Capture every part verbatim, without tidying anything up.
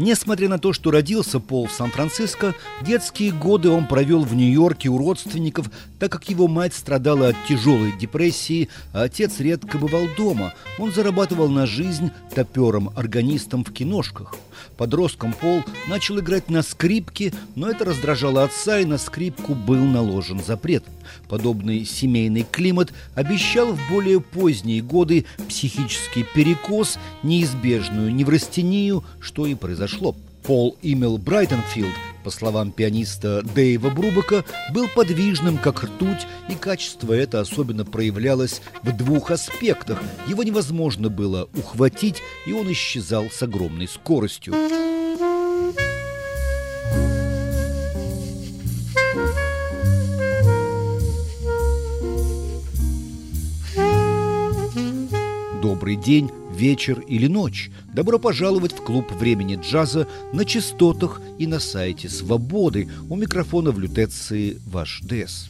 Несмотря на то, что родился Пол в Сан-Франциско, детские годы он провел в Нью-Йорке у родственников, так как его мать страдала от тяжелой депрессии, а отец редко бывал дома. Он зарабатывал на жизнь топером-органистом в киношках. Подростком Пол начал играть на скрипке, но это раздражало отца, и на скрипку был наложен запрет. Подобный семейный климат обещал в более поздние годы психический перекос, неизбежную неврастению, что и произошло. Пол Эмил Брайтонфилд, по словам пианиста Дэйва Брубака, был подвижным, как ртуть, и качество это особенно проявлялось в двух аспектах. Его невозможно было ухватить, и он исчезал с огромной скоростью. Добрый день, вечер или ночь. Добро пожаловать в клуб времени джаза на частотах и на сайте Свободы. У микрофона в лютеции ваш Дэс.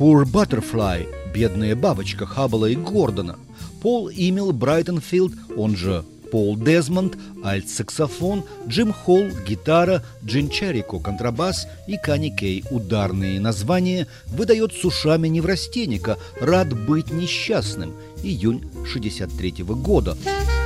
Poor Butterfly, бедная бабочка Хаббла и Гордона, Пол Эмил Брайтенфилд, он же Пол Дезмонд, альт-саксофон, Джим Холл, гитара, Джин Черико, контрабас и Кани Кей, ударные. Название выдает с ушами неврастенника «Рад быть несчастным», июнь шестьдесят третьего года.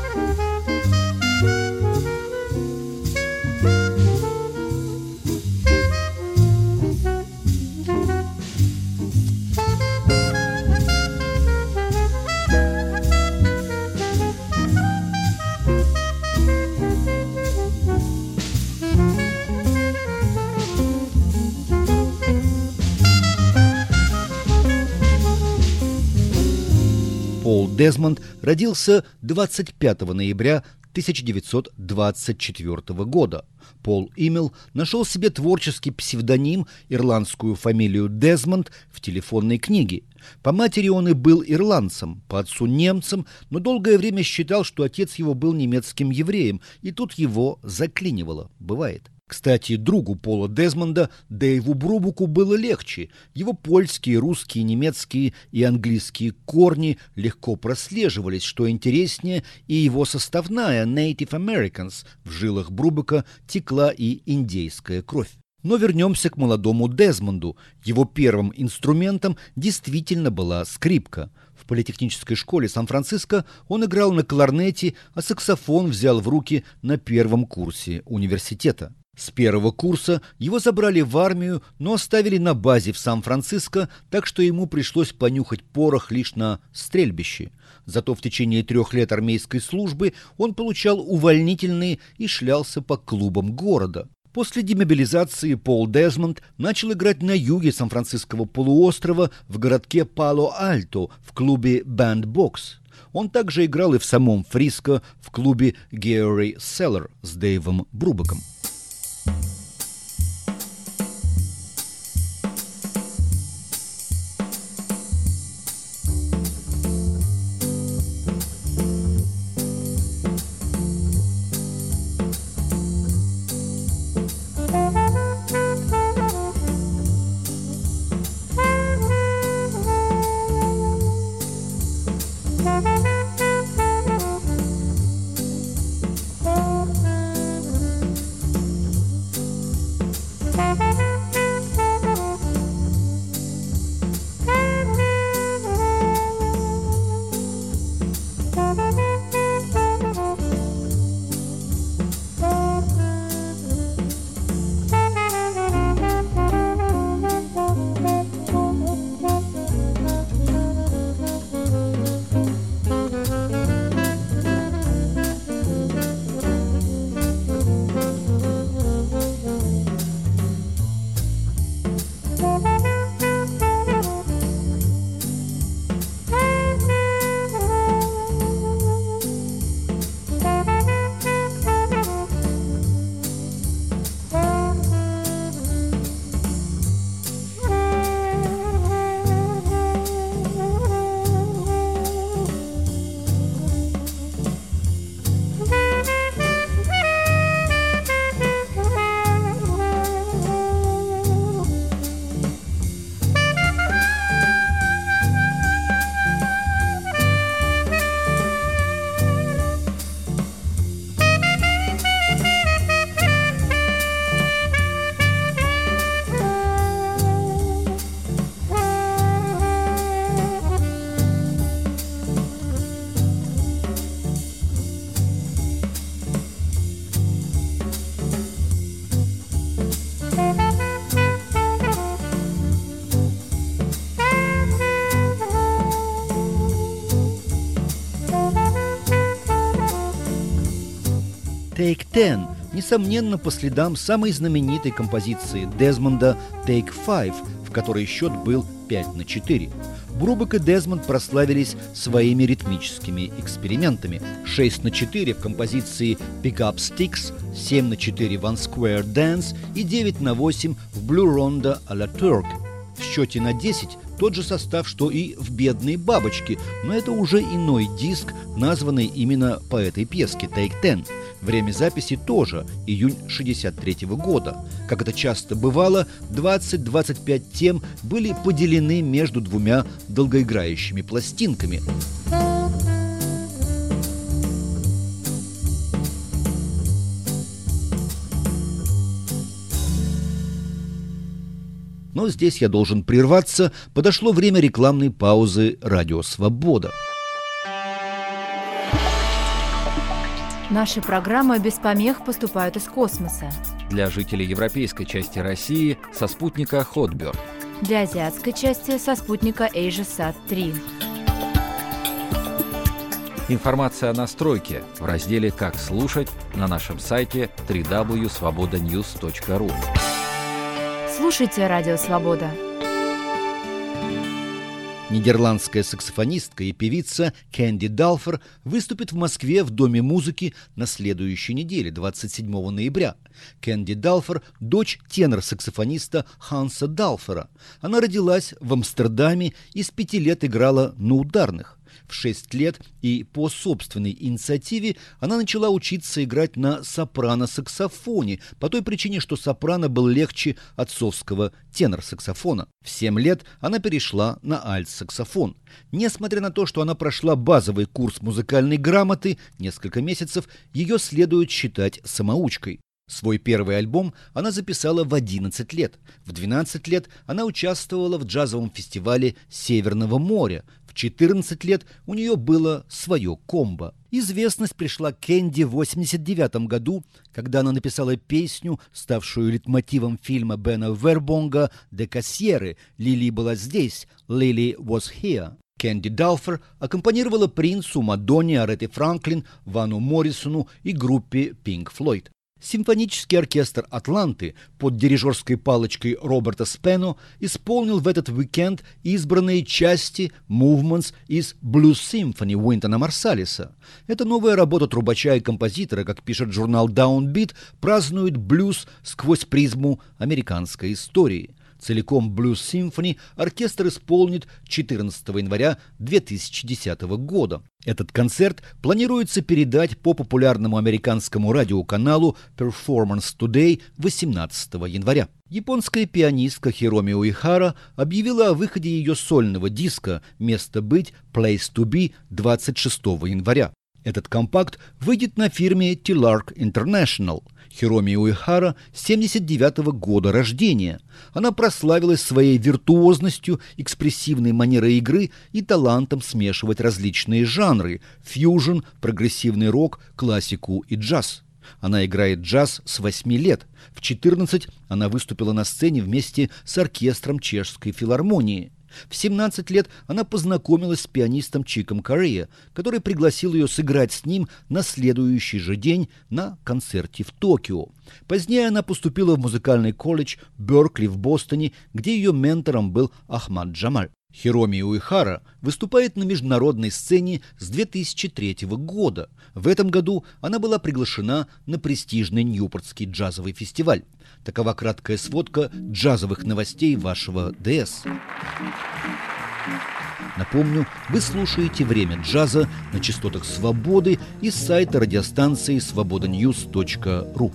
Пол Дезмонд родился двадцать пятого ноября тысяча девятьсот двадцать четвёртого года. Пол Эмил нашел себе творческий псевдоним, ирландскую фамилию Дезмонд, в телефонной книге. По матери он и был ирландцем, по отцу немцем, но долгое время считал, что отец его был немецким евреем, и тут его заклинивало. Бывает. Кстати, другу Пола Дезмонда, Дэйву Брубуку, было легче. Его польские, русские, немецкие и английские корни легко прослеживались, что интереснее, и его составная Native Americans. В жилах Брубука текла и индейская кровь. Но вернемся к молодому Дезмонду. Его первым инструментом действительно была скрипка. В политехнической школе Сан-Франциско он играл на кларнете, а саксофон взял в руки на первом курсе университета. С первого курса его забрали в армию, но оставили на базе в Сан-Франциско, так что ему пришлось понюхать порох лишь на стрельбище. Зато в течение трех лет армейской службы он получал увольнительные и шлялся по клубам города. После демобилизации Пол Дезмонд начал играть на юге Сан-Франциского полуострова в городке Пало-Альто в клубе «Бэндбокс». Он также играл и в самом Фриско в клубе «Геори Селлер» с Дэйвом Брубаком. Take Ten, несомненно, по следам самой знаменитой композиции Дезмонда Take Five, в которой счет был пять на четыре. Брубак и Дезмонд прославились своими ритмическими экспериментами. шесть на четыре в композиции Pick Up Sticks, семь на четыре в One Square Dance и девять на восемь в Blue Ronda à la Turk. В счете на десять тот же состав, что и в «Бедной бабочке», но это уже иной диск, названный именно по этой пьеске Take Ten. Время записи тоже июнь шестьдесят третьего года. Как это часто бывало, двадцать-двадцать пять тем были поделены между двумя долгоиграющими пластинками. Но здесь я должен прерваться. Подошло время рекламной паузы «Радио Свобода». Наши программы без помех поступают из космоса. Для жителей европейской части России со спутника Hotbird. Для азиатской части со спутника AsiaSat три. Информация о настройке в разделе «Как слушать» на нашем сайте дабл ю дабл ю дабл ю точка свобода ньюс точка ру. Слушайте «Радио Свобода». Нидерландская саксофонистка и певица Кэнди Далфер выступит в Москве в Доме музыки на следующей неделе, двадцать седьмого ноября. Кэнди Далфер – дочь тенор-саксофониста Ханса Далфера. Она родилась в Амстердаме и с пяти лет играла на ударных. В шесть лет и по собственной инициативе она начала учиться играть на сопрано-саксофоне по той причине, что сопрано был легче отцовского тенор-саксофона. В семь лет она перешла на альт-саксофон. Несмотря на то, что она прошла базовый курс музыкальной грамоты, несколько месяцев, ее следует считать самоучкой. Свой первый альбом она записала в одиннадцать лет. В двенадцать лет она участвовала в джазовом фестивале Северного моря. В четырнадцать лет у нее было свое комбо. Известность пришла к Кэнди в восемьдесят девятом году, когда она написала песню, ставшую лейтмотивом фильма Бена Вербонга «Де Кассьеры» «Лили была здесь», «Lily was here». Кэнди Далфер аккомпанировала Принцу, Мадонне, Аретте Франклин, Вану Моррисону и группе Pink Floyd. Симфонический оркестр «Атланты» под дирижерской палочкой Роберта Спено исполнил в этот уикенд избранные части «Movements» из «Blues Symphony» Уинтона Марсалиса. Эта новая работа трубача и композитора, как пишет журнал Downbeat, празднует блюз сквозь призму американской истории. Целиком Blues Symphony оркестр исполнит четырнадцатого января две тысячи десятого года. Этот концерт планируется передать по популярному американскому радиоканалу Performance Today восемнадцатого января. Японская пианистка Хироми Уэхара объявила о выходе ее сольного диска «Место быть, Place to be» двадцать шестого января. Этот компакт выйдет на фирме T-Lark International. Хироми Уэхара семьдесят девятого года рождения. Она прославилась своей виртуозностью, экспрессивной манерой игры и талантом смешивать различные жанры – фьюжн, прогрессивный рок, классику и джаз. Она играет джаз с восьми лет. В четырнадцать она выступила на сцене вместе с оркестром Чешской филармонии. В семнадцать лет она познакомилась с пианистом Чиком Корреа, который пригласил ее сыграть с ним на следующий же день на концерте в Токио. Позднее она поступила в музыкальный колледж Беркли в Бостоне, где ее ментором был Ахмад Джамаль. Хироми Уэхара выступает на международной сцене с две тысячи третьего года. В этом году она была приглашена на престижный Ньюпортский джазовый фестиваль. Такова краткая сводка джазовых новостей вашего ДС. Напомню, вы слушаете «Время джаза» на частотах «Свободы» из сайта радиостанции свобода ньюс точка ру.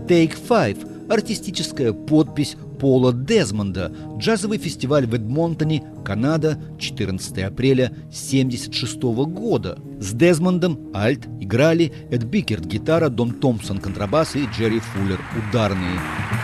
Take Five – артистическая подпись Пола Дезмонда, джазовый фестиваль в Эдмонтоне, Канада, четырнадцатого апреля семьдесят шестого года. С Дезмондом альт играли Эд Бикерт – гитара, Дон Томпсон – контрабас и Джерри Фуллер – ударные.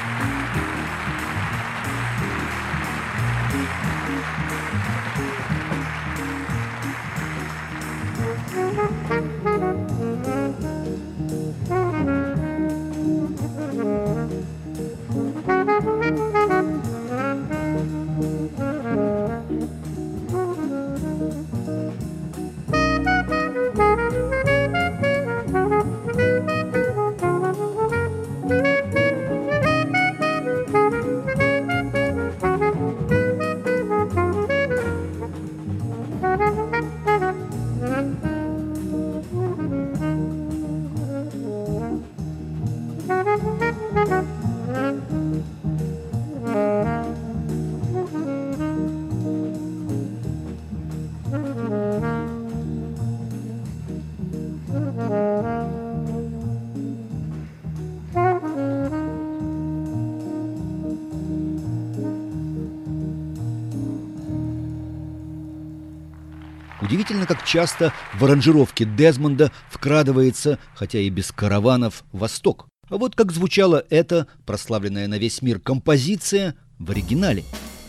Удивительно, как часто в аранжировке Дезмонда вкрадывается, хотя и без караванов, Восток. А вот как звучала эта, прославленная на весь мир композиция, в оригинале.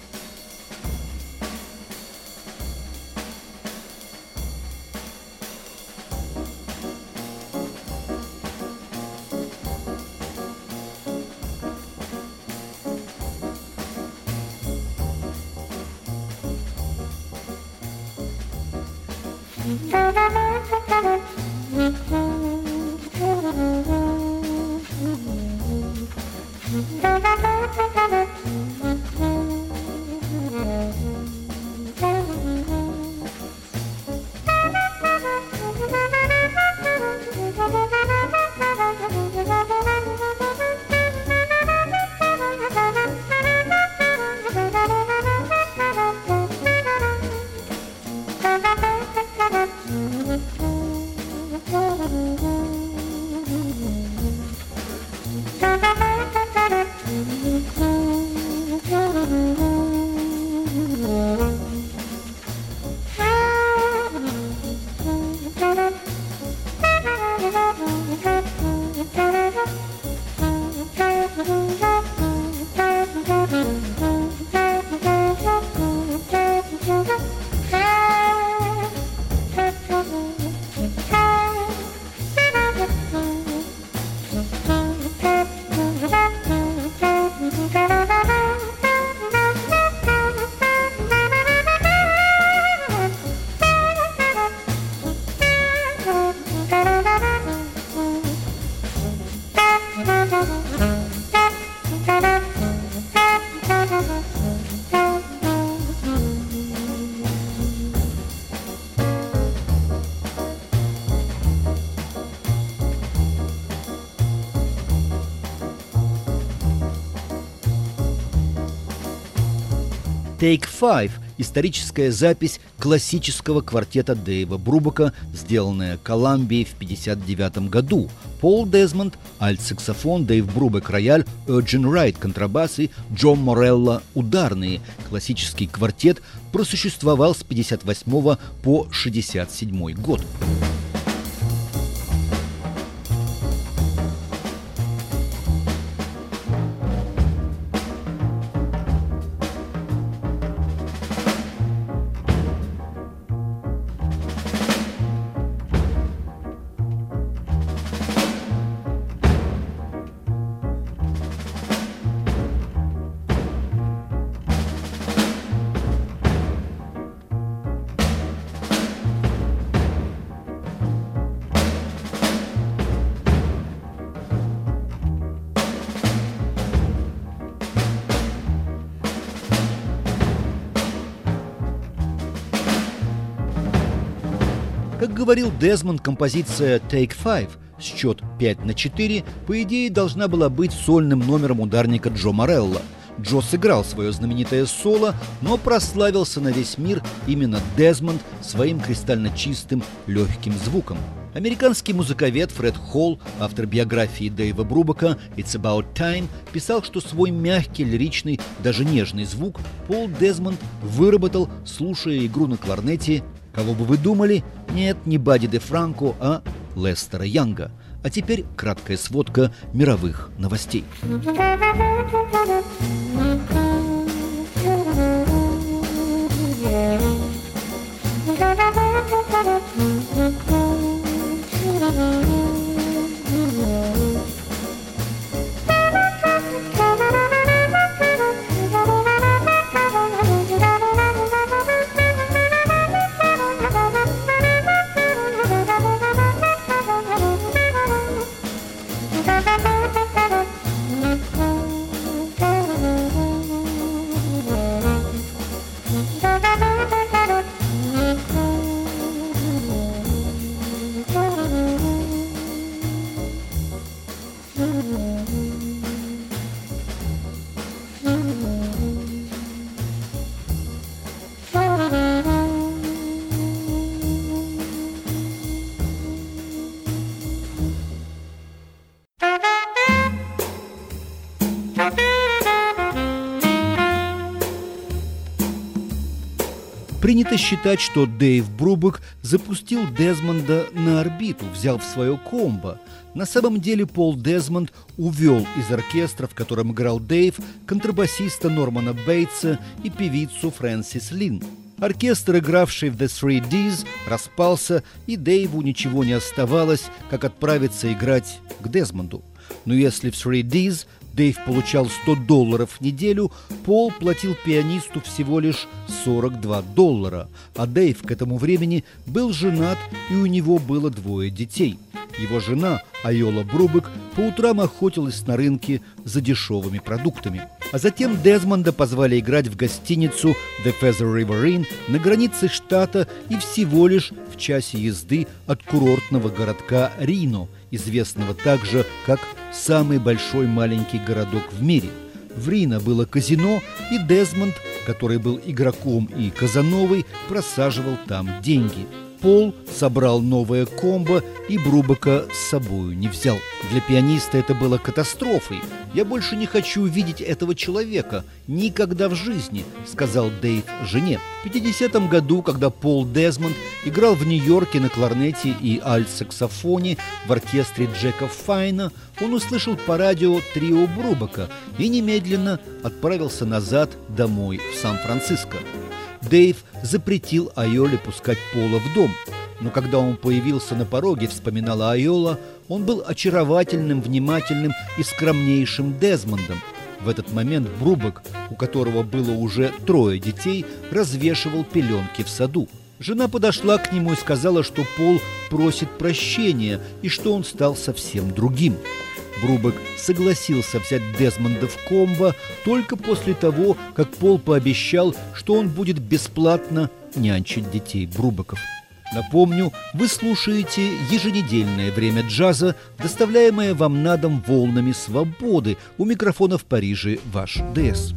Take Five – историческая запись классического квартета Дэйва Брубака, сделанная Колумбией в пятьдесят девятом году. Пол Дезмонд – альт-саксофон, Дэйв Брубак – рояль, Eugen Wright – контрабас и Джо Морелло – ударные. Классический квартет просуществовал с пятьдесят восьмого по шестьдесят седьмой год. Как говорил Дезмонд, композиция Take Five, счет пять на четыре, по идее должна была быть сольным номером ударника Джо Морелло. Джо сыграл свое знаменитое соло, но прославился на весь мир именно Дезмонд своим кристально чистым, легким звуком. Американский музыковед Фред Холл, автор биографии Дэйва Брубака «It's About Time», писал, что свой мягкий, лиричный, даже нежный звук Пол Дезмонд выработал, слушая игру на кларнете. Кого бы вы думали? Нет, не Бадди де Франко, а Лестера Янга. А теперь краткая сводка мировых новостей. Принято считать, что Дэйв Брубак запустил Дезмонда на орбиту, взяв в свое комбо. На самом деле Пол Дезмонд увел из оркестра, в котором играл Дэйв, контрабасиста Нормана Бейтса и певицу Фрэнсис Лин. Оркестр, игравший в The Three D's, распался, и Дэйву ничего не оставалось, как отправиться играть к Дезмонду. Но если в Three D's Дэйв получал сто долларов в неделю, Пол платил пианисту всего лишь сорок два доллара, а Дэйв к этому времени был женат, и у него было двое детей. Его жена, Айола Брубак, по утрам охотилась на рынке за дешевыми продуктами. А затем Дезмонда позвали играть в гостиницу The Feather River Inn на границе штата и всего лишь в часе езды от курортного городка Рино, известного также как самый большой маленький городок в мире. В Рино было казино, и Дезмонд, который был игроком и казановой, просаживал там деньги. Пол собрал новое комбо и Брубака с собою не взял. Для пианиста это было катастрофой. «Я больше не хочу видеть этого человека. Никогда в жизни», — сказал Дэйв жене. В пятидесятом году, когда Пол Дезмонд играл в Нью-Йорке на кларнете и альт-саксофоне в оркестре Джека Файна, он услышал по радио трио Брубака и немедленно отправился назад домой в Сан-Франциско. Дэйв запретил Айоле пускать Пола в дом. Но когда он появился на пороге, вспоминала Айола, он был очаровательным, внимательным и скромнейшим Дезмондом. В этот момент Брубак, у которого было уже трое детей, развешивал пеленки в саду. Жена подошла к нему и сказала, что Пол просит прощения и что он стал совсем другим. Брубак согласился взять Дезмонда в комбо только после того, как Пол пообещал, что он будет бесплатно нянчить детей Брубаков. Напомню, вы слушаете еженедельное «Время джаза», доставляемое вам на дом волнами свободы. У микрофона в Париже ваш ДС.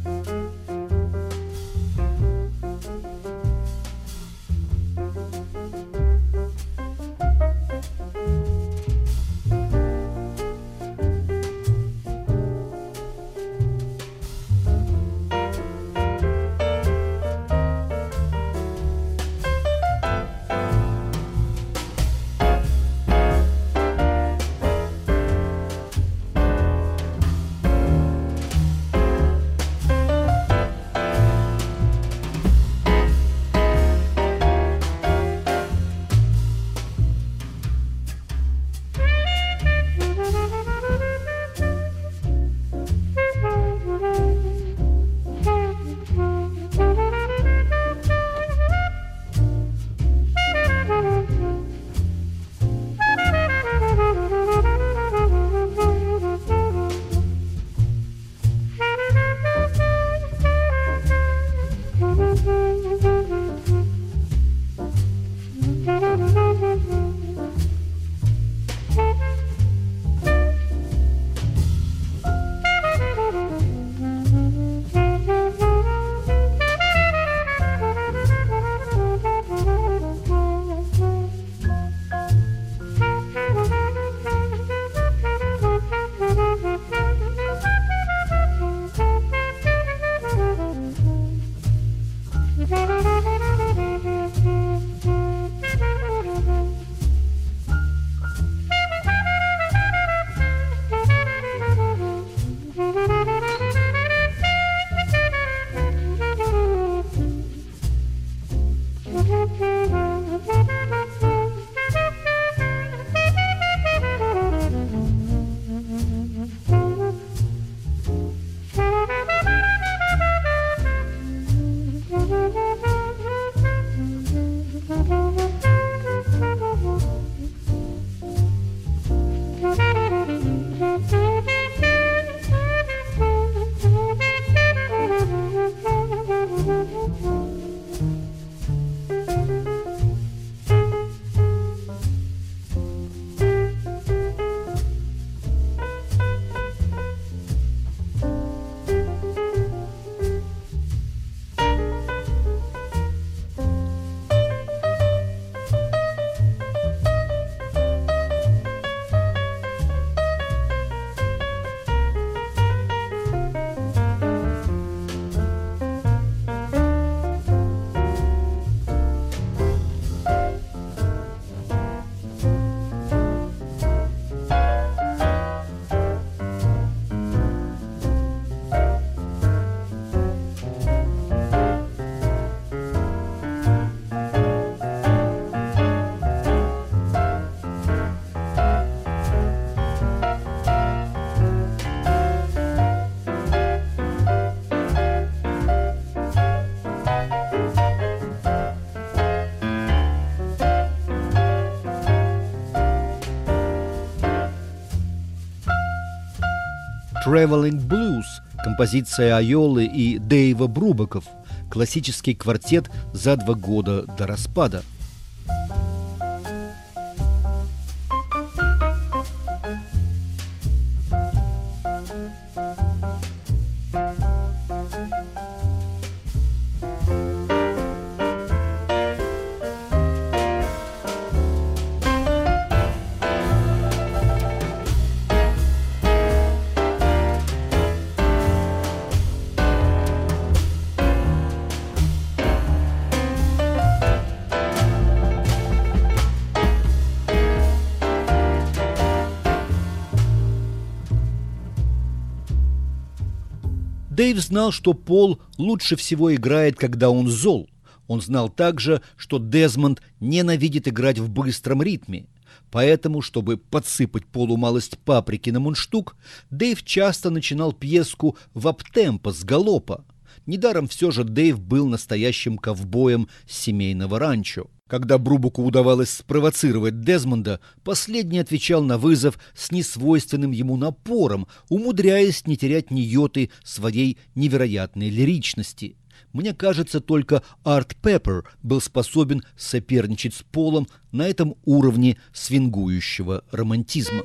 «Traveling Blues», композиция Айолы и Дэйва Брубаков, классический квартет за два года до распада. Дэйв знал, что Пол лучше всего играет, когда он зол. Он знал также, что Дезмонд ненавидит играть в быстром ритме. Поэтому, чтобы подсыпать Полу малость паприки на мундштук, Дэйв часто начинал пьеску в аптемпо с галопа. Недаром все же Дэйв был настоящим ковбоем семейного ранчо. Когда Брубаку удавалось спровоцировать Дезмонда, последний отвечал на вызов с несвойственным ему напором, умудряясь не терять ни йоты своей невероятной лиричности. Мне кажется, только Арт Пеппер был способен соперничать с Полом на этом уровне свингующего романтизма.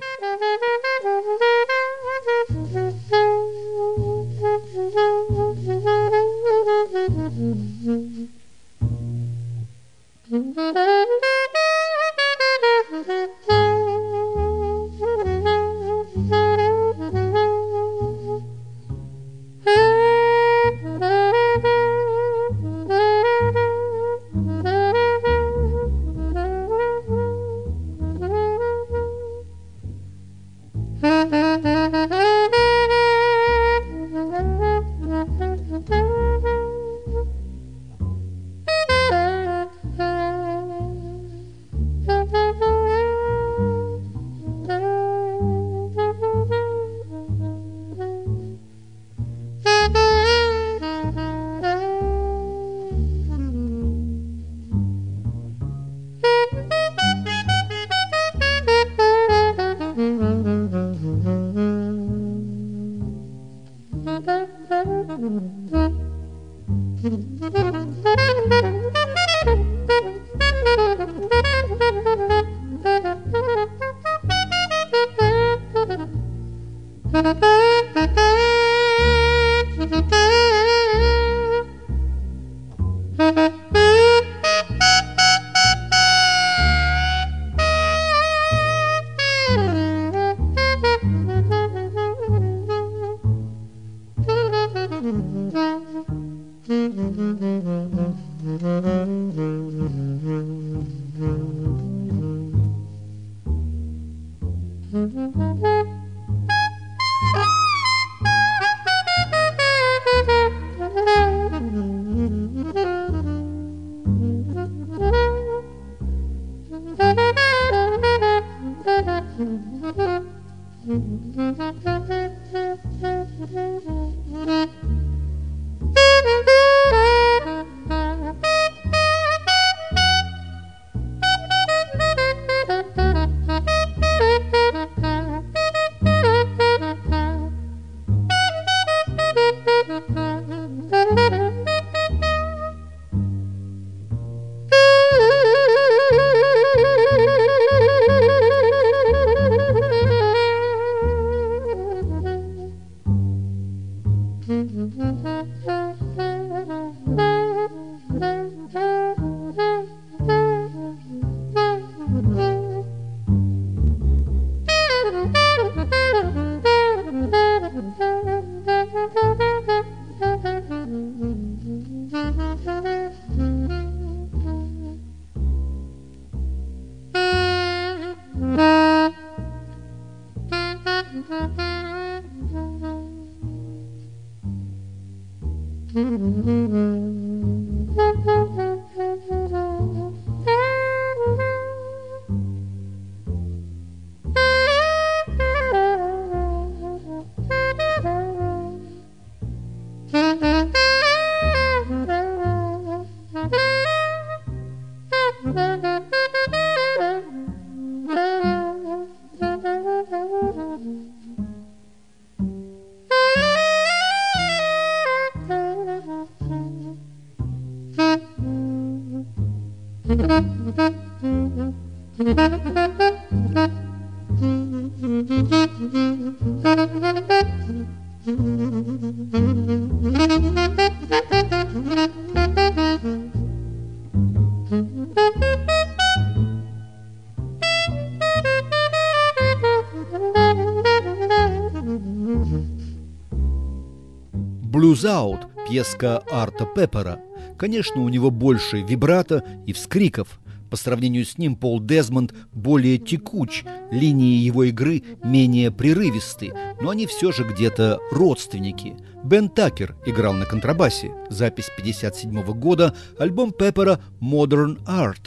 «Blues Out» – пьеска Арта Пеппера. Конечно, у него больше вибрато и вскриков. По сравнению с ним Пол Дезмонд более текуч, линии его игры менее прерывисты, но они все же где-то родственники. Бен Такер играл на контрабасе. Запись пятьдесят седьмого года, альбом Пеппера «Modern Art».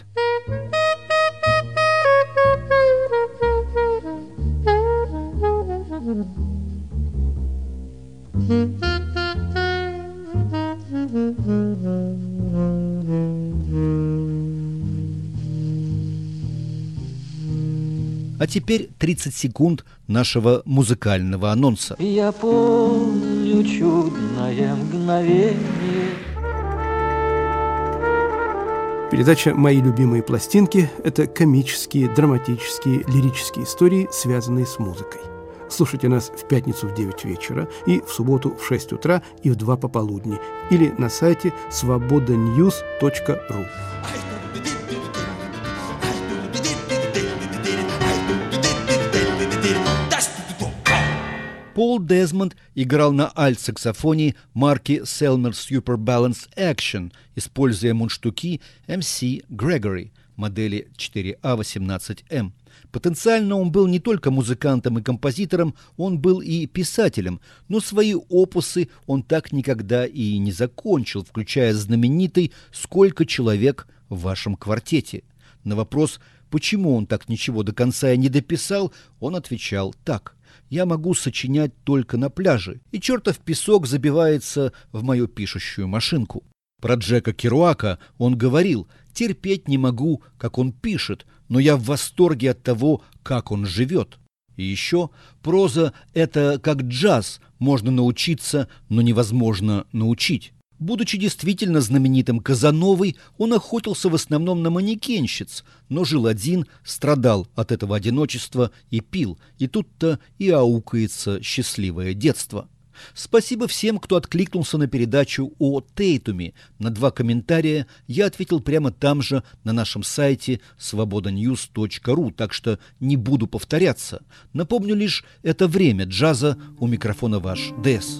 А теперь тридцать секунд нашего музыкального анонса. Я помню чудное мгновение. Передача «Мои любимые пластинки» – это комические, драматические, лирические истории, связанные с музыкой. Слушайте нас в пятницу в девять вечера и в субботу в шесть утра и в два пополудни или на сайте свобода ньюс точка ру. Пол Дезмонд играл на альт-саксофоне марки Selmer Super Balance Action, используя мундштуки эм си Gregory модели четыре а восемнадцать эм. Потенциально он был не только музыкантом и композитором, он был и писателем, но свои опусы он так никогда и не закончил, включая знаменитый «Сколько человек в вашем квартете?». На вопрос, почему он так ничего до конца и не дописал, он отвечал так: «Я могу сочинять только на пляже, и чертов песок забивается в мою пишущую машинку». Про Джека Керуака он говорил: «Терпеть не могу, как он пишет, но я в восторге от того, как он живет». И еще: «Проза — это как джаз, можно научиться, но невозможно научить». Будучи действительно знаменитым Казановой, он охотился в основном на манекенщиц, но жил один, страдал от этого одиночества и пил, и тут-то и аукается счастливое детство. Спасибо всем, кто откликнулся на передачу о Тейтуме. На два комментария я ответил прямо там же, на нашем сайте свобода ньюс точка ру, так что не буду повторяться. Напомню лишь, это время джаза, у микрофона ваш ДЭС.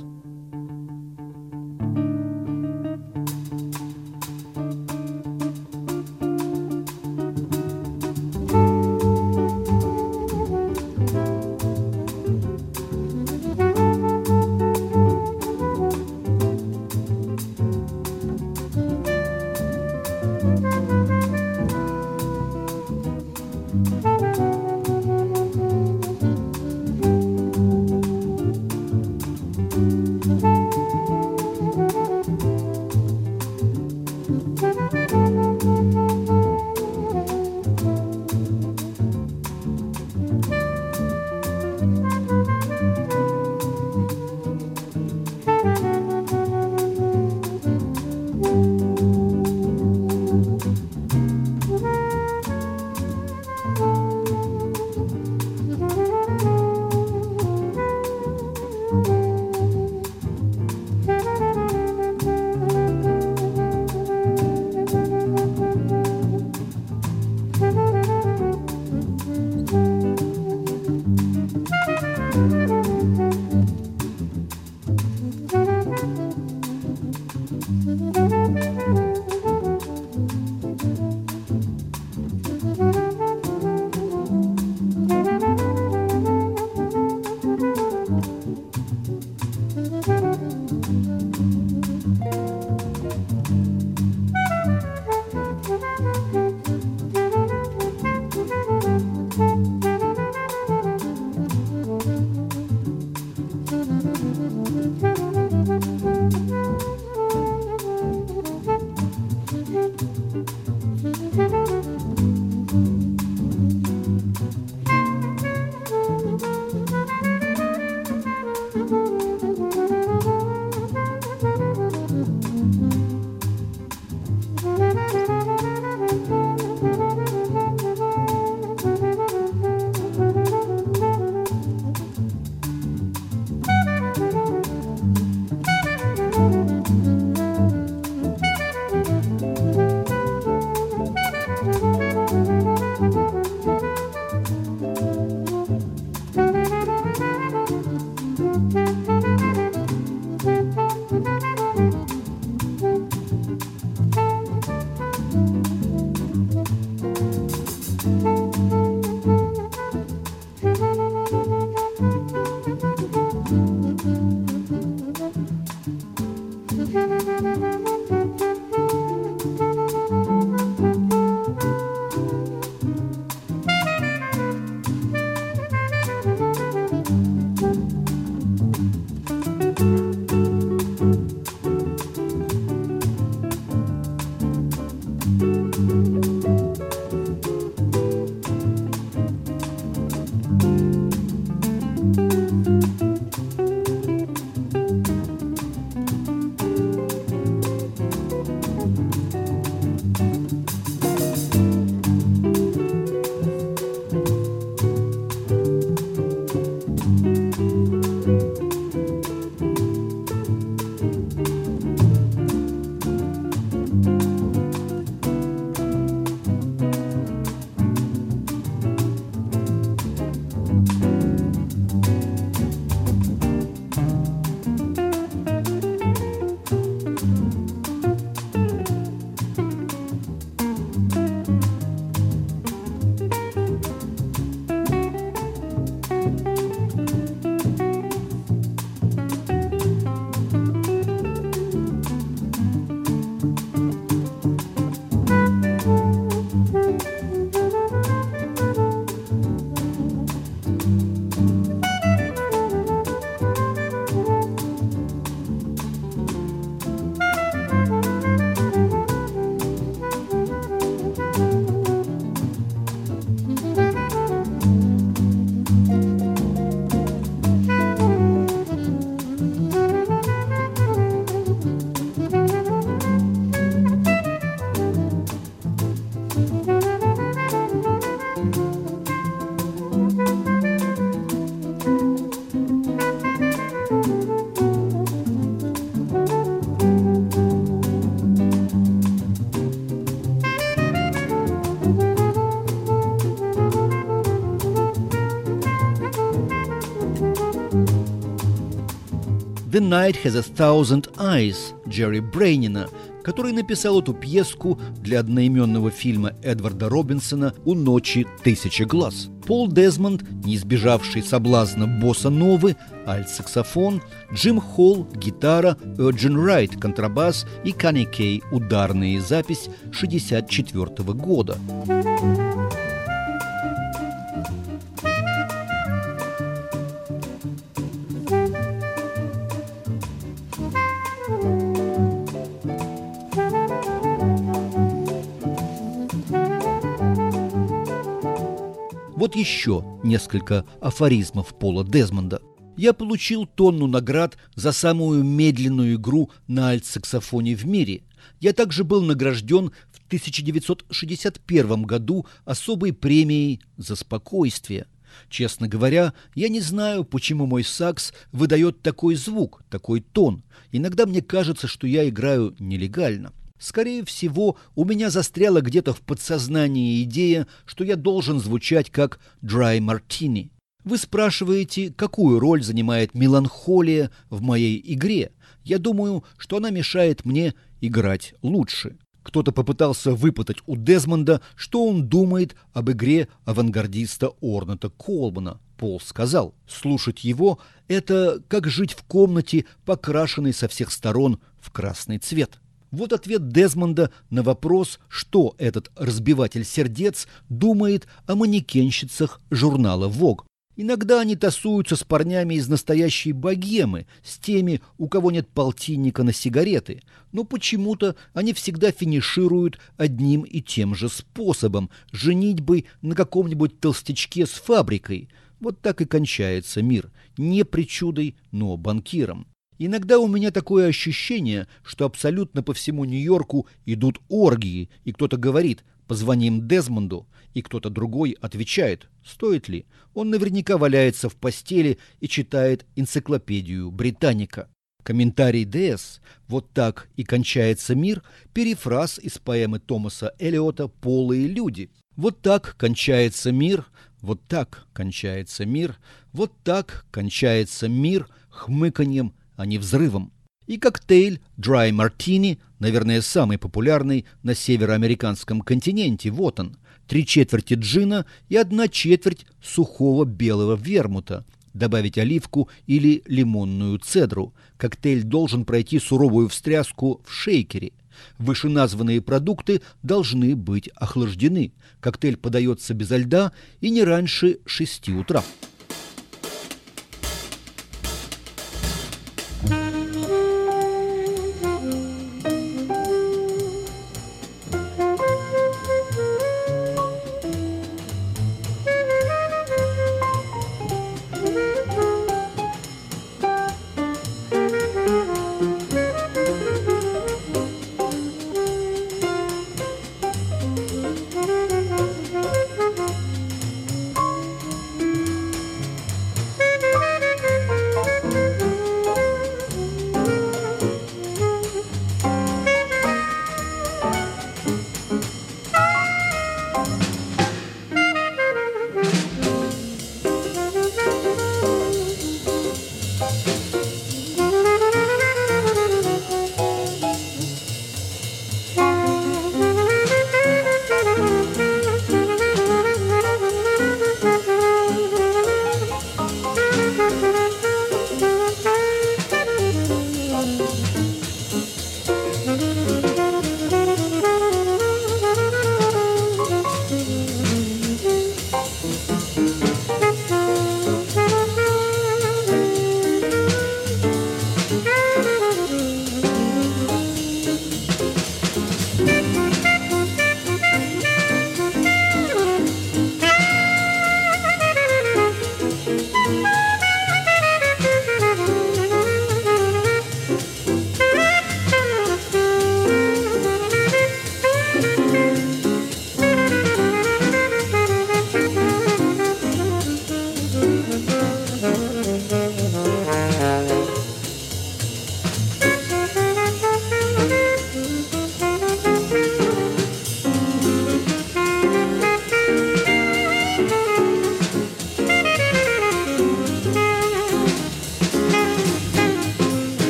«The Night Has a Thousand Eyes» Джерри Брейнина, который написал эту пьеску для одноименного фильма Эдварда Робинсона «У ночи тысячи глаз». Пол Дезмонд, не избежавший соблазна босса-новы, альт-саксофон, Джим Холл, гитара, Эджин Райт, контрабас и Канни Кей, ударная запись шестьдесят четвёртого года. Вот еще несколько афоризмов Пола Дезмонда. Я получил тонну наград за самую медленную игру на альт-саксофоне в мире. Я также был награжден в тысяча девятьсот шестьдесят первом году особой премией за спокойствие. Честно говоря, я не знаю, почему мой сакс выдает такой звук, такой тон. Иногда мне кажется, что я играю нелегально. Скорее всего, у меня застряла где-то в подсознании идея, что я должен звучать как Dry Martini. Вы спрашиваете, какую роль занимает меланхолия в моей игре? Я думаю, что она мешает мне играть лучше. Кто-то попытался выпытать у Дезмонда, что он думает об игре авангардиста Орнета Колмана. Пол сказал, слушать его – это как жить в комнате, покрашенной со всех сторон в красный цвет. Вот ответ Дезмонда на вопрос, что этот разбиватель сердец думает о манекенщицах журнала Vogue. Иногда они тасуются с парнями из настоящей богемы, с теми, у кого нет полтинника на сигареты, но почему-то они всегда финишируют одним и тем же способом – женитьбой на каком-нибудь толстячке с фабрикой. Вот так и кончается мир, не причудой, но банкиром. Иногда у меня такое ощущение, что абсолютно по всему Нью-Йорку идут оргии, и кто-то говорит «позвоним Дезмонду», и кто-то другой отвечает «стоит ли?». Он наверняка валяется в постели и читает энциклопедию Британика. Комментарий ДС «Вот так и кончается мир» – перефраз из поэмы Томаса Эллиота «Полые люди». Вот так кончается мир, вот так кончается мир, вот так кончается мир хмыканьем, а не взрывом. И коктейль Dry Martini, наверное, самый популярный на североамериканском континенте. Вот он. Три четверти джина и одна четверть сухого белого вермута. Добавить оливку или лимонную цедру. Коктейль должен пройти суровую встряску в шейкере. Вышеназванные продукты должны быть охлаждены. Коктейль подается без льда и не раньше шести утра.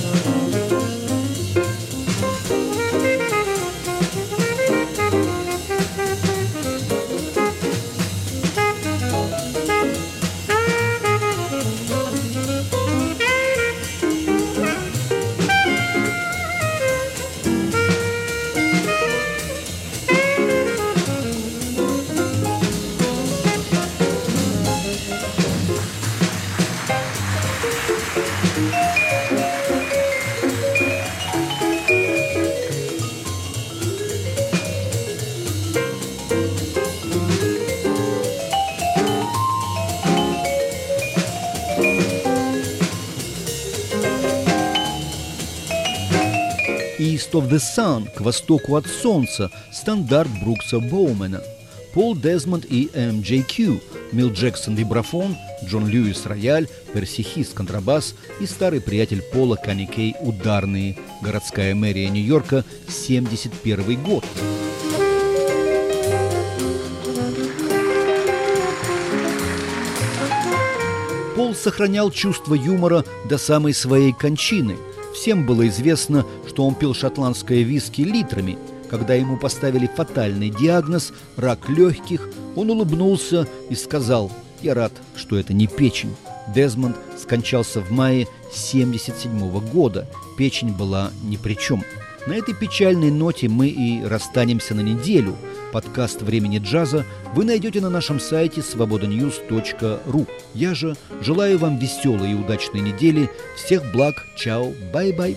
East of the Sun, к востоку от солнца, стандарт Брукса Боумена. Пол Дезмонд и эм джей кью, Мил Джексон вибрафон, Джон Льюис рояль, Перси Хист контрабас и старый приятель Пола Канни Кей ударные. Городская мэрия Нью-Йорка, семьдесят первый год. Пол сохранял чувство юмора до самой своей кончины. Всем было известно, что он пил шотландское виски литрами. Когда ему поставили фатальный диагноз – рак легких, он улыбнулся и сказал: «Я рад, что это не печень». Дезмонд скончался в мае семьдесят седьмого года. Печень была ни при чем. На этой печальной ноте мы и расстанемся на неделю. Подкаст «Времени джаза» вы найдете на нашем сайте свобода ньюс точка ру. Я же желаю вам веселой и удачной недели. Всех благ. Чао. Бай-бай.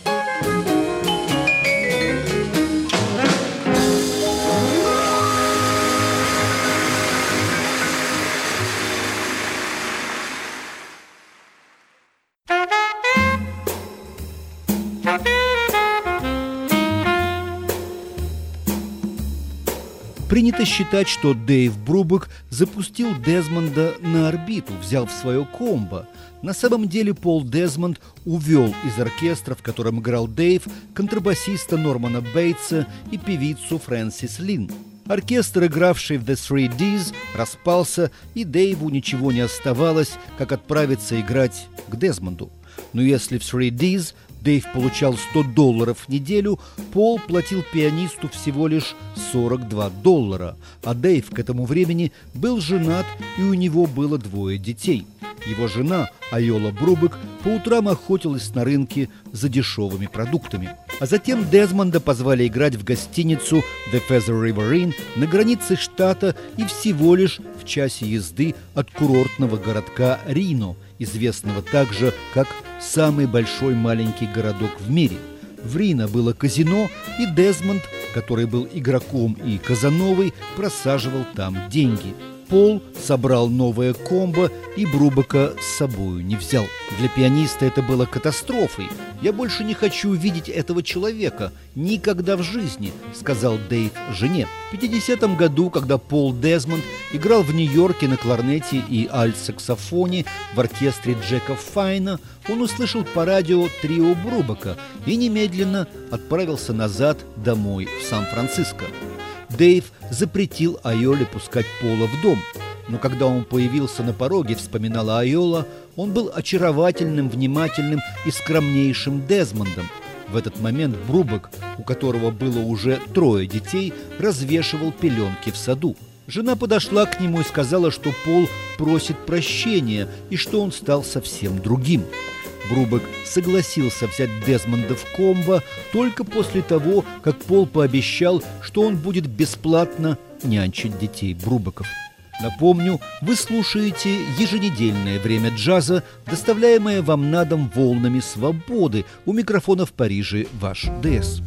Принято считать, что Дэйв Брубек запустил Дезмонда на орбиту, взяв в свое комбо. На самом деле Пол Дезмонд увел из оркестра, в котором играл Дэйв, контрабасиста Нормана Бейтса и певицу Фрэнсис Лин. Оркестр, игравший в The Three D's, распался, и Дэйву ничего не оставалось, как отправиться играть к Дезмонду. Но если в Three D's Дэйв получал сто долларов в неделю, Пол платил пианисту всего лишь сорок два доллара, а Дэйв к этому времени был женат, и у него было двое детей. Его жена, Айола Брубек, по утрам охотилась на рынке за дешевыми продуктами. А затем Дезмонда позвали играть в гостиницу The Feather River Inn на границе штата и всего лишь в часе езды от курортного городка Рино, известного также как самый большой маленький городок в мире. В Рино было казино, и Дезмонд, который был игроком и казановой, просаживал там деньги. Пол собрал новое комбо и Брубека с собою не взял. Для пианиста это было катастрофой. «Я больше не хочу видеть этого человека. Никогда в жизни», — сказал Дэйв жене. В пятидесятом году, когда Пол Дезмонд играл в Нью-Йорке на кларнете и альт-саксофоне в оркестре Джека Файна, он услышал по радио трио Брубека и немедленно отправился назад домой в Сан-Франциско. Дэйв запретил Айоле пускать Пола в дом. Но когда он появился на пороге, вспоминала Айола, он был очаровательным, внимательным и скромнейшим Дезмондом. В этот момент Брубек, у которого было уже трое детей, развешивал пеленки в саду. Жена подошла к нему и сказала, что Пол просит прощения и что он стал совсем другим. Брубек согласился взять Дезмонда в комбо только после того, как Пол пообещал, что он будет бесплатно нянчить детей Брубеков. Напомню, вы слушаете еженедельное «Время джаза», доставляемое вам на дом волнами свободы. У микрофона в Париже ваш ДС.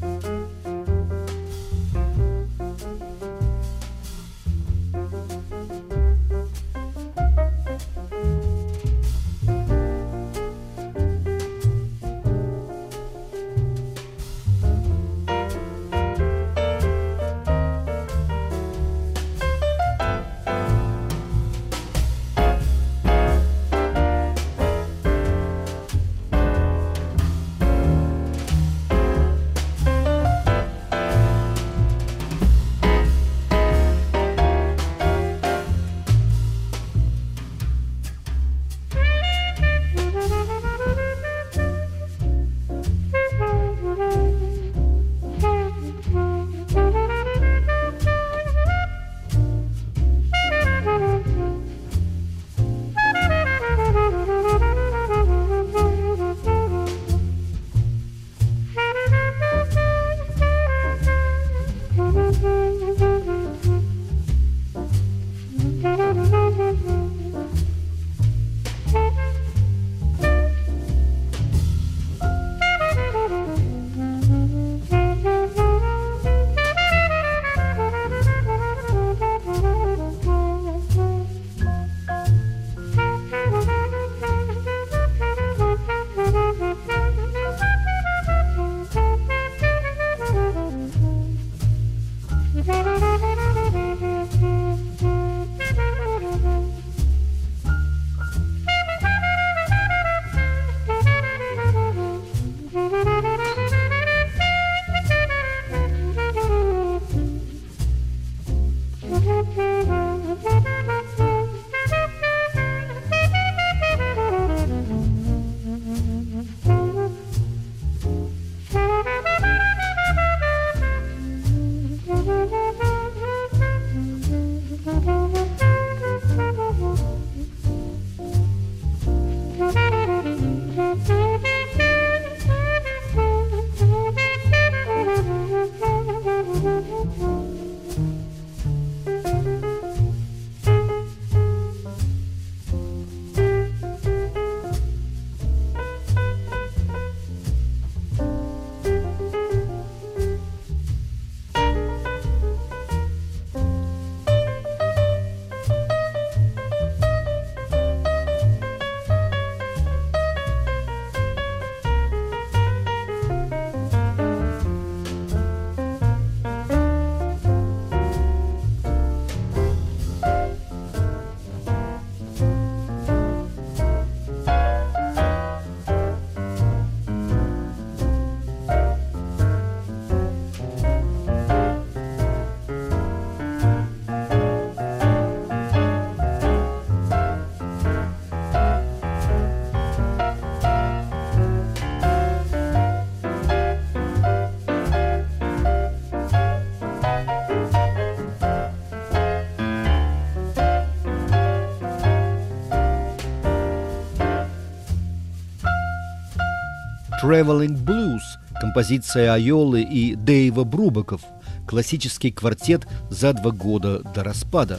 «Traveling Blues», композиция Айолы и Дэйва Брубаков, классический квартет за два года до распада.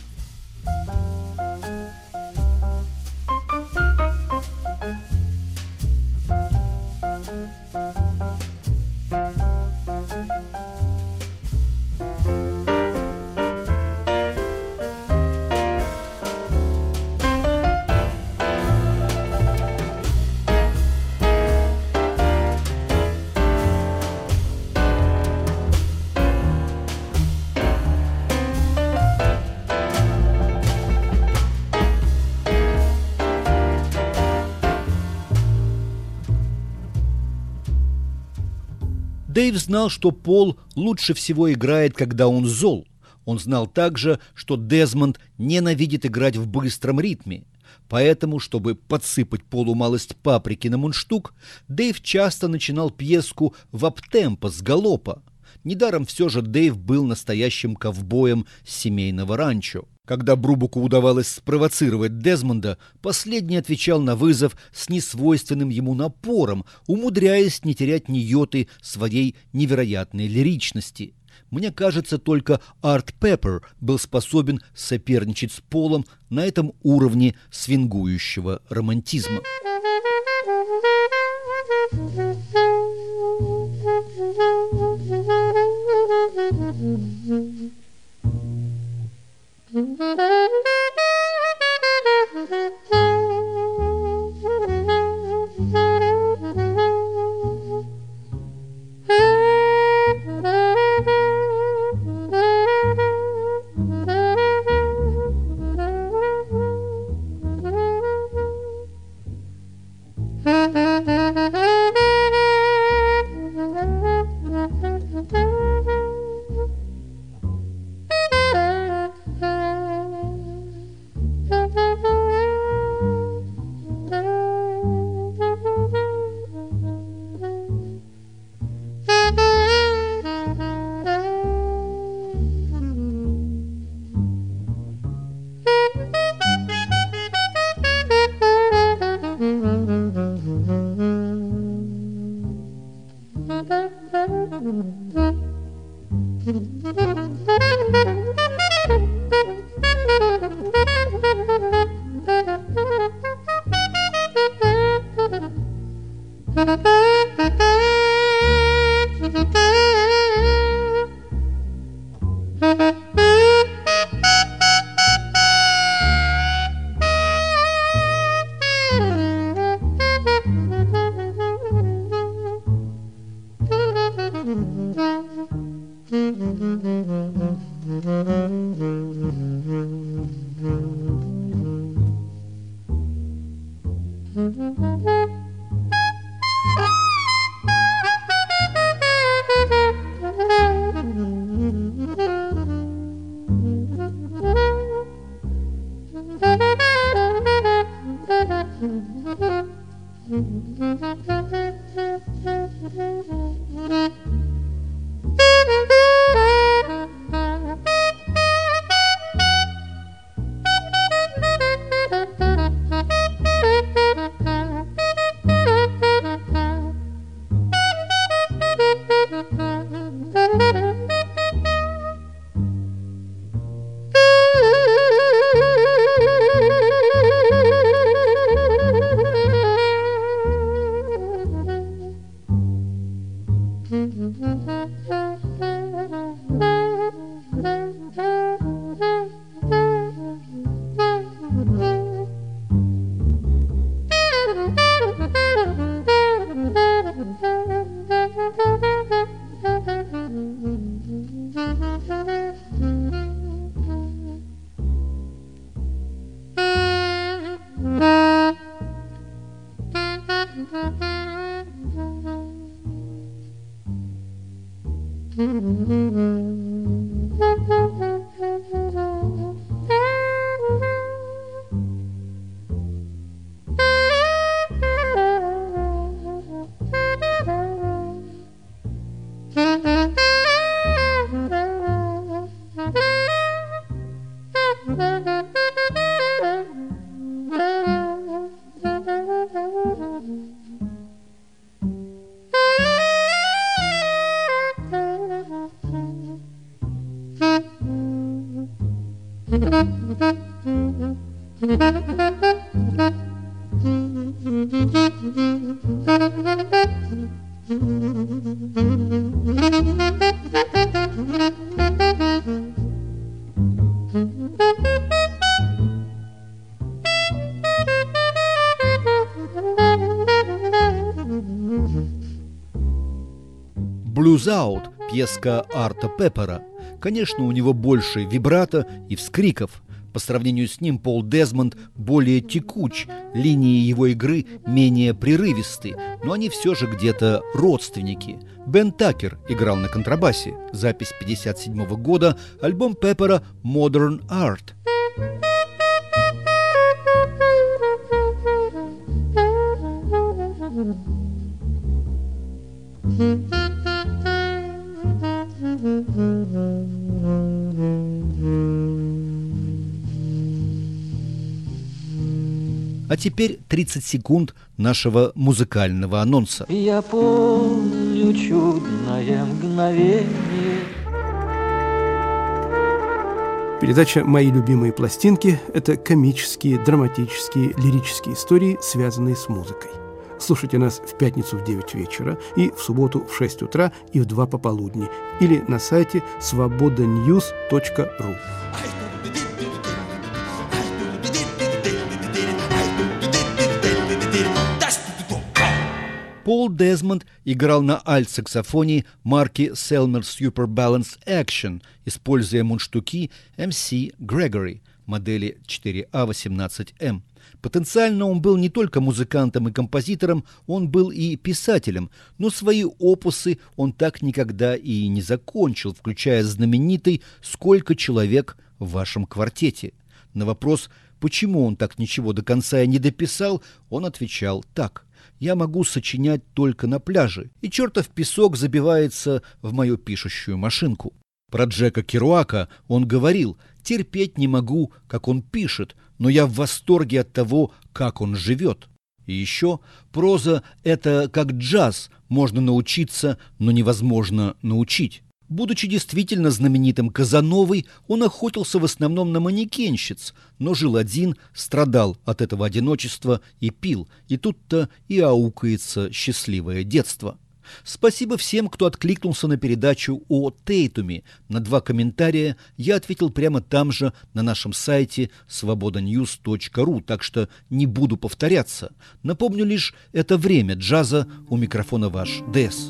Дэйв знал, что Пол лучше всего играет, когда он зол. Он знал также, что Дезмонд ненавидит играть в быстром ритме. Поэтому, чтобы подсыпать Полу малость паприки на мундштук, Дэйв часто начинал пьеску в аптемпо с галопа. Недаром все же Дэйв был настоящим ковбоем семейного ранчо. Когда Брубаку удавалось спровоцировать Дезмонда, последний отвечал на вызов с несвойственным ему напором, умудряясь не терять ни йоты своей невероятной лиричности. Мне кажется, только Арт Пеппер был способен соперничать с Полом на этом уровне свингующего романтизма. «Blues Out» – пьеска Арта Пеппера. Конечно, у него больше вибрато и вскриков. По сравнению с ним Пол Дезмонд более текуч, линии его игры менее прерывисты, но они все же где-то родственники. Бен Такер играл на контрабасе. Запись пятьдесят седьмого года, альбом Пеппера «Modern Art». А теперь тридцать секунд нашего музыкального анонса. Я помню чудное мгновение. Передача «Мои любимые пластинки» – это комические, драматические, лирические истории, связанные с музыкой. Слушайте нас в пятницу в девять вечера и в субботу в шесть утра и в два пополудни или на сайте свобода ньюс точка ру. Пол Дезмонд играл на альт-саксофоне марки Selmer Super Balance Action, используя мундштуки эм си Gregory модели четыре а восемнадцать эм. Потенциально он был не только музыкантом и композитором, он был и писателем, но свои опусы он так никогда и не закончил, включая знаменитый «Сколько человек в вашем квартете?». На вопрос, почему он так ничего до конца и не дописал, он отвечал так: «Я могу сочинять только на пляже, и чертов песок забивается в мою пишущую машинку». Про Джека Керуака он говорил: «Терпеть не могу, как он пишет, но я в восторге от того, как он живет». И еще: «Проза — это как джаз, можно научиться, но невозможно научить». Будучи действительно знаменитым Казановой, он охотился в основном на манекенщиц, но жил один, страдал от этого одиночества и пил, и тут-то и аукается счастливое детство. Спасибо всем, кто откликнулся на передачу о Тейтуме. На два комментария я ответил прямо там же, на нашем сайте свобода ньюс точка ру, так что не буду повторяться. Напомню лишь, это время джаза, у микрофона ваш ДЭС.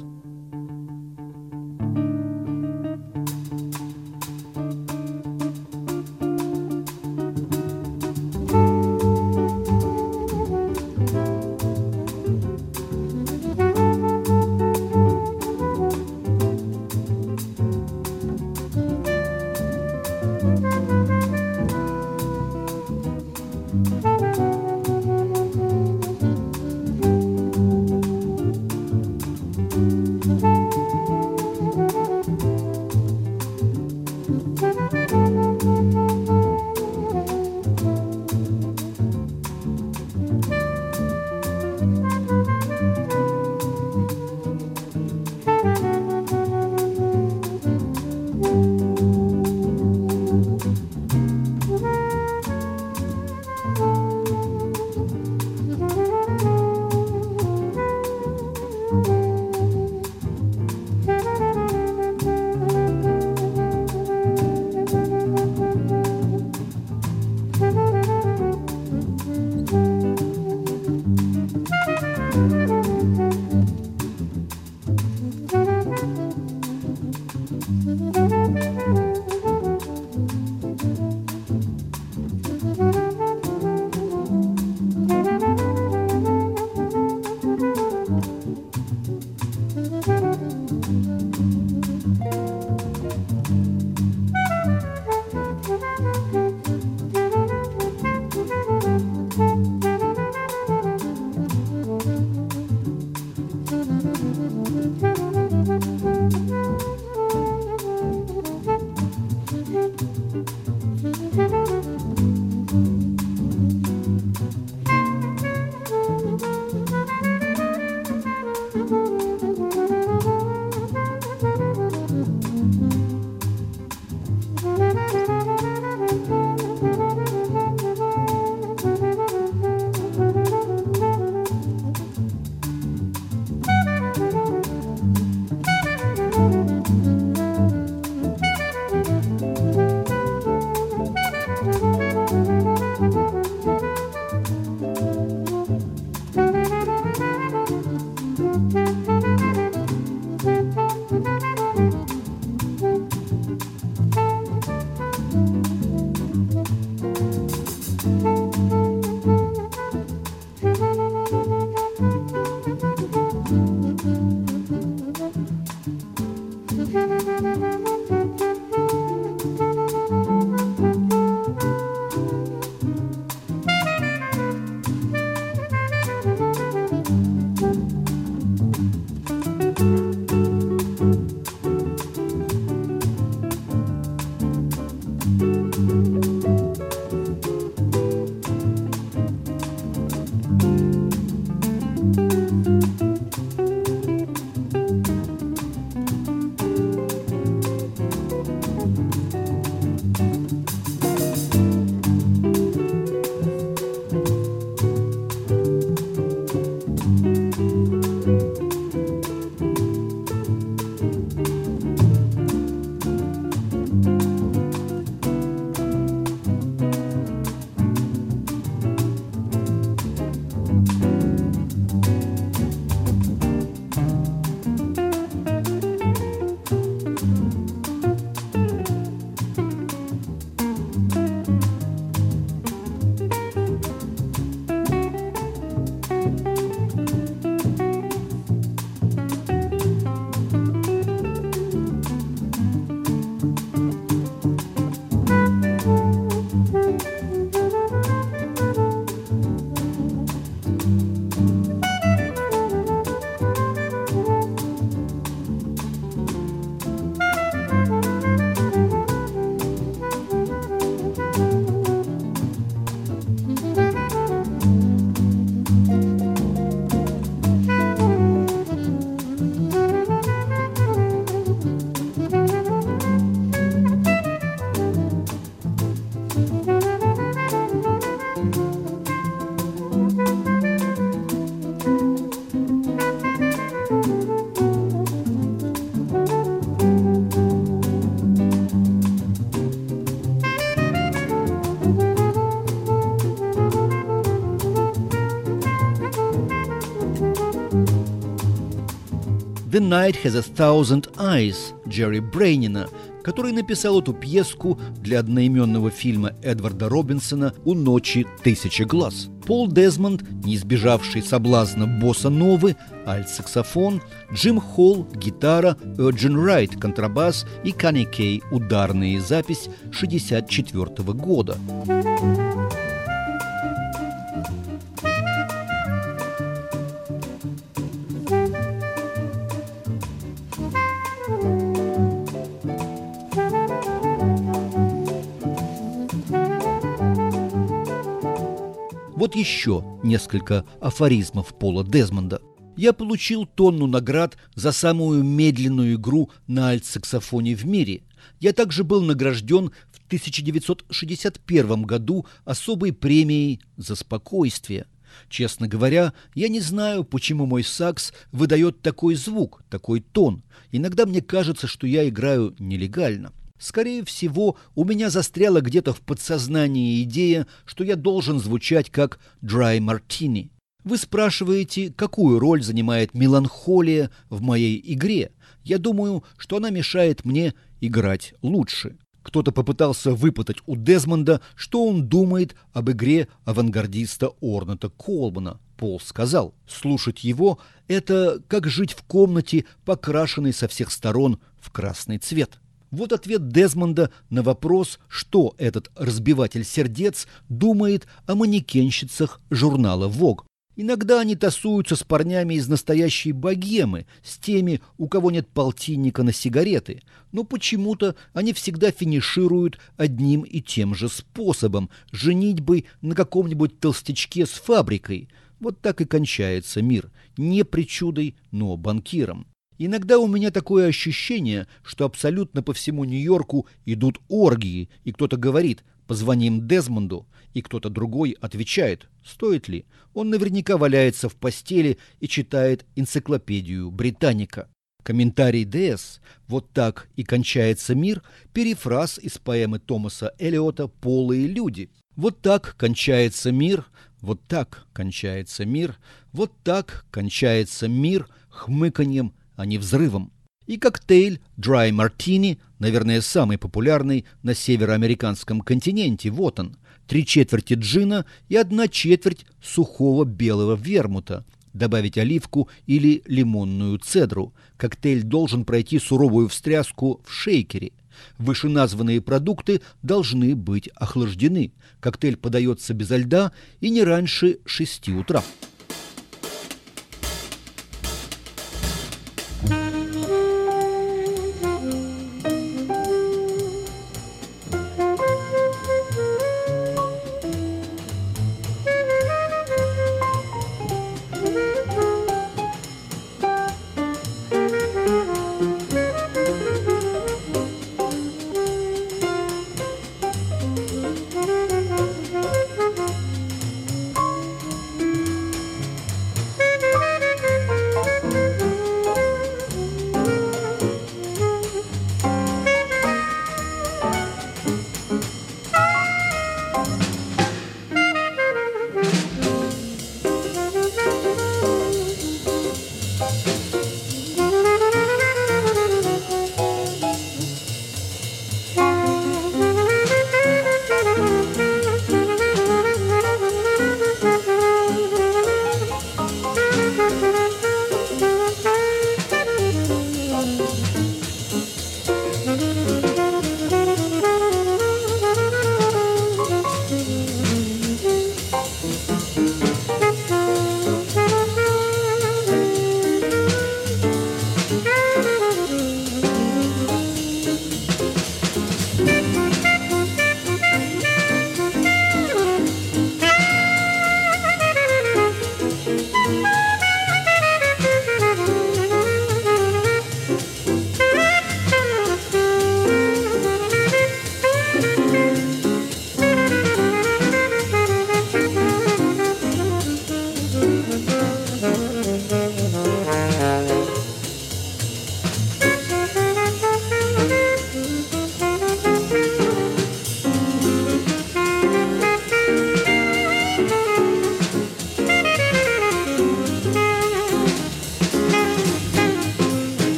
«The Night Has a Thousand Eyes» Джерри Брейнина, который написал эту пьеску для одноименного фильма Эдварда Робинсона «У ночи тысячи глаз». Пол Дезмонд, не избежавший соблазна босса-новы, альт-саксофон, Джим Холл, гитара, Эрджин Райт, контрабас и Канни Кей, ударная запись шестьдесят четвёртого года. Вот еще несколько афоризмов Пола Дезмонда. Я получил тонну наград за самую медленную игру на альт-саксофоне в мире. Я также был награжден в тысяча девятьсот шестьдесят первом году особой премией за спокойствие. Честно говоря, я не знаю, почему мой сакс выдает такой звук, такой тон. Иногда мне кажется, что я играю нелегально. Скорее всего, у меня застряла где-то в подсознании идея, что я должен звучать как Dry Martini. Вы спрашиваете, какую роль занимает меланхолия в моей игре? Я думаю, что она мешает мне играть лучше. Кто-то попытался выпытать у Дезмонда, что он думает об игре авангардиста Орнета Колмана. Пол сказал, слушать его – это как жить в комнате, покрашенной со всех сторон в красный цвет. Вот ответ Дезмонда на вопрос, что этот разбиватель сердец думает о манекенщицах журнала Vogue. Иногда они тасуются с парнями из настоящей богемы, с теми, у кого нет полтинника на сигареты, но почему-то они всегда финишируют одним и тем же способом – женитьбой на каком-нибудь толстячке с фабрикой. Вот так и кончается мир, не причудой, но банкиром. Иногда у меня такое ощущение, что абсолютно по всему Нью-Йорку идут оргии, и кто-то говорит «позвоним Дезмонду», и кто-то другой отвечает «стоит ли?». Он наверняка валяется в постели и читает энциклопедию Британика. Комментарий ДС «Вот так и кончается мир» – перефраз из поэмы Томаса Эллиота «Полые люди». Вот так кончается мир, вот так кончается мир, вот так кончается мир хмыканьем, а не взрывом. И коктейль Dry Martini, наверное, самый популярный на североамериканском континенте. Вот он. Три четверти джина и одна четверть сухого белого вермута. Добавить оливку или лимонную цедру. Коктейль должен пройти суровую встряску в шейкере. Вышеназванные продукты должны быть охлаждены. Коктейль подается без льда и не раньше шести утра.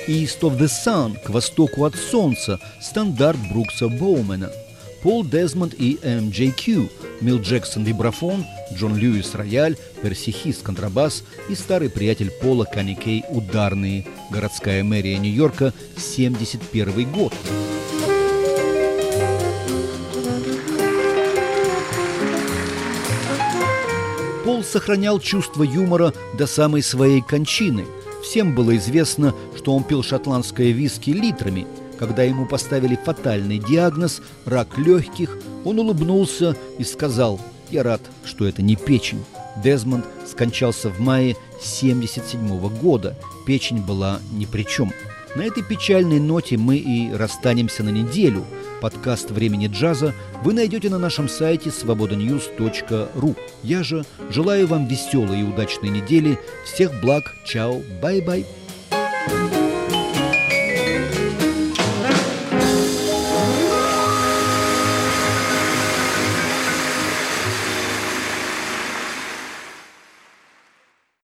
East of the Sun, к востоку от солнца, стандарт Брукса Боумена. Пол Дезмонд и эм джей кью, Мил Джексон вибрафон, Джон Льюис рояль, Перси Хист контрабас и старый приятель Пола Канни Кей ударные. Городская мэрия Нью-Йорка, семьдесят первый год. Пол сохранял чувство юмора до самой своей кончины. Всем было известно, что он пил шотландское виски литрами. Когда ему поставили фатальный диагноз – рак легких, он улыбнулся и сказал: «Я рад, что это не печень». Дезмонд скончался в мае семьдесят седьмого года. Печень была ни при чем. На этой печальной ноте мы и расстанемся на неделю. Подкаст «Времени джаза» вы найдете на нашем сайте свобода ньюс точка ру. Я же желаю вам веселой и удачной недели. Всех благ. Чао. Бай-бай.